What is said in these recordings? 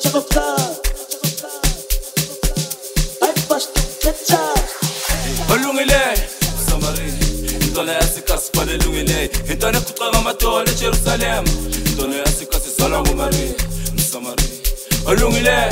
Jerusalem, Dona yasikasi salangu Maria, Msamari. Olungile,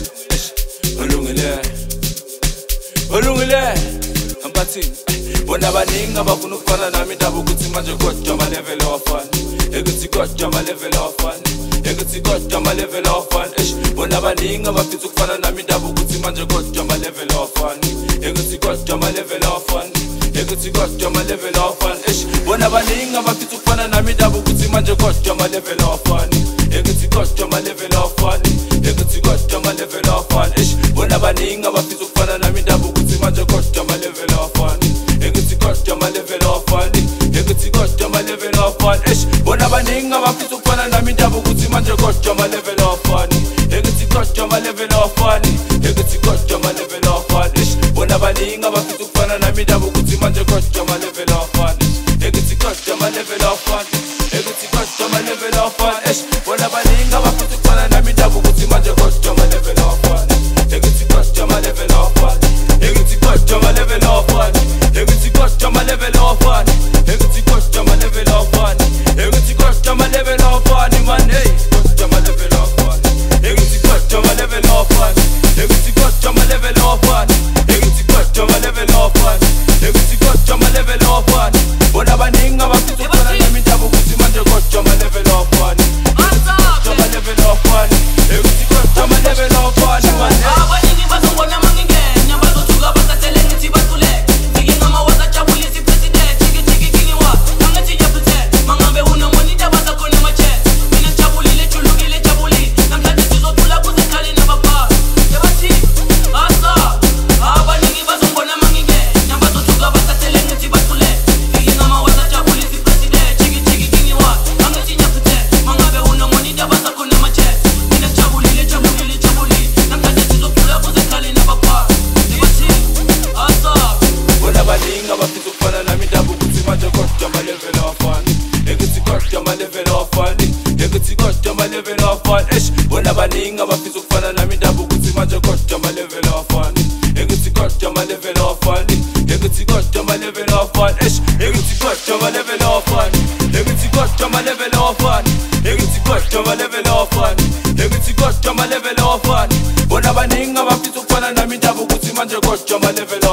olungile, ambathi bona baningi abafuna ukufana nami indaba ukuthi manje kodwa ama-level awafani, ekuthi kodwa ama-level awafani, ekuthi kodwa ama-level awafani. Bona baningi abafisa ukufana nami indaba ukuthi manje kodwa ama-level awafani, ekuthi kodwa ama-level awafani, ekuthi kodwa ama-level awafani. Bona baningi abafisa ukufana nami indaba ukuthi manje kodwa ama-level awafani, ekuthi kodwa ama-level awafani, ekuthi kodwa ama-level awafani. Bona baningi abafisa ukufana nami indaba ukuthi manje kodwa ama-level awafani, ekuthi kodwa ama-level awafani, ekuthi kodwa ama-level awafani. Bona baningi abafisa ukufana nami indaba ukuthi manje kodwa ama-level awafani, ekuthi kodwa ama-level awafani, ekuthi kodwa ama-level awafani. Bona baningi abafisa ukufana nami indaba ukuthi manje kodwa ama-level awafani, ekuthi kodwa ama-level awafani, ekuthi kodwa ama-level awafani. Bona baningi abafisa ukufana nami indaba ukuthi manje kodwa ama-level awafani, ekuthi kodwa ama-level awafani, ekuthi kodwa ama-level awafani, ekuthi kodwa ama-level awafani, ekuthi kodwa ama-level awafani, ekuthi kodwa ama-level awafani. Man, hey, kodwa ama-level awafani, ekuthi kodwa ama-level awafani, ekuthi kodwa ama-level awafani, ekuthi kodwa ama-level awafani, ekuthi kodwa ama-level awafani. Bona baningi abafisa ukufana nami indaba ukuthi manje kodwa ama-level awafani, kodwa ama-level awafani, ekuthi kodwa ama-level awafani. Man, hey. Abaningi bazongibona mangingena bazothuka basatele ngithi bahluleke ngike ngamawaza jabulisa ipresident jiki king wa angathi ngiyaphethela mangabe unomoni indaba zakho namachance mina ngijabulile ejulukile jabulile namhlanje sizothula kuze khali nabapha yabathi asa abaningi bazongibona mangingena bazothuka basatele ngithi bahluleke ngike ngamawaza jabulisa ipresident jiki king wa angathi ngiyaphethela mangabe unomoni indaba zakho namachance mina ngijabulile jabulile namhlanje sizothula kuze khali nabapha yabathi asa. Bona baningi abafisa ukufana nami indaba ukuthi manje kodwa ama-level awafani, ekuthi kodwa ama-level awafani, ekuthi kodwa ama-level awafani. Bona baningi abafisa ukufana nami indaba ukuthi manje kodwa ama-level awafani, ekuthi kodwa ama-level awafani, ekuthi kodwa ama-level awafani, ekuthi kodwa ama-level awafani, ekuthi kodwa ama-level awafani, ekuthi kodwa ama-level awafani, ekuthi kodwa ama-level awafani. Bona baningi abafisa ukufana nami indaba ukuthi manje kodwa ama-level